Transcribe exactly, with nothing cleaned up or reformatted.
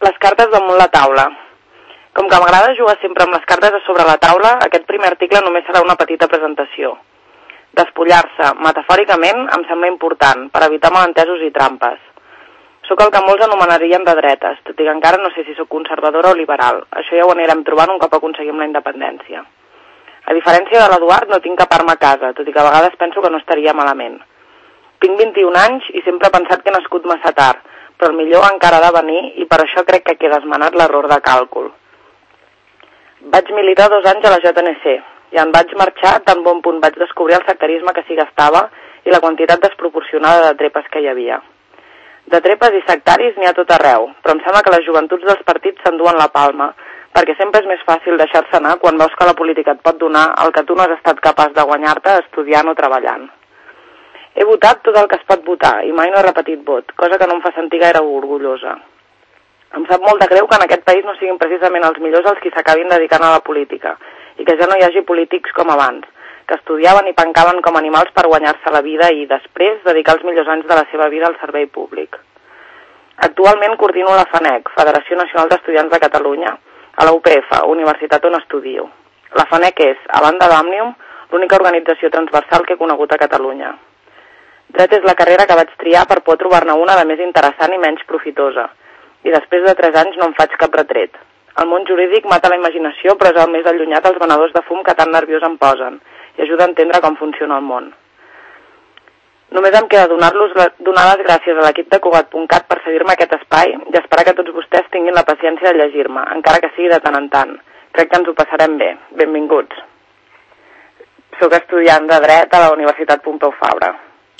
Les cartes damunt la taula. Com que m'agrada jugar sempre amb les cartes a sobre la taula, aquest primer article només serà una petita presentació. Despullar-se, metafòricament, em sembla important, per evitar malentesos i trampes. Soc el que molts anomenarien de dretes, tot i que encara no sé si sóc conservadora o liberal. Això ja ho anirem trobant un cop aconseguim la independència. A diferència de l'Eduard, no tinc cap arma a casa, tot i que a vegades penso que no estaria malament. Tinc vint-i-un anys i sempre he pensat que he nascut massa tard, però el millor encara ha de venir i per això crec que queda esmenat l'error de càlcul. Vaig militar dos anys a la J N C i en vaig marxar tan bon punt vaig descobrir el sectarisme que s'hi gastava i la quantitat desproporcionada de trepes que hi havia. De trepes i sectaris n'hi ha tot arreu, però em sembla que les joventuts dels partits s'enduen la palma, perquè sempre és més fàcil deixar-se anar quan veus que la política et pot donar el que tu no has estat capaç de guanyar-te estudiant o treballant. He votat tot el que es pot votar i mai no he repetit vot, cosa que no em fa sentir gaire orgullosa. Em sap molt de greu que en aquest país no siguin precisament els millors els qui s'acabin dedicant a la política i que ja no hi hagi polítics com abans, que estudiaven i pencaven com animals per guanyar-se la vida i, després, dedicar els millors anys de la seva vida al servei públic. Actualment coordino la FANEC, Federació Nacional d'Estudiants de Catalunya, a la U P F, Universitat on estudio. La FANEC és, a banda d'Òmnium, l'única organització transversal que he conegut a Catalunya. Dret és la carrera que vaig triar per poder trobar-ne una de més interessant i menys profitosa, i després de tres anys no em faig cap retret. El món jurídic mata la imaginació, però és el més allunyat als venedors de fum que tan nerviós em posen, i ajuda a entendre com funciona el món. Només em queda donar-los donar les gràcies a l'equip de Cugat punt cat per cedir-me aquest espai i esperar que tots vostès tinguin la paciència de llegir-me, encara que sigui de tant en tant. Crec que ens ho passarem bé. Benvinguts. Soc estudiant de dret a la Universitat Pompeu Fabra.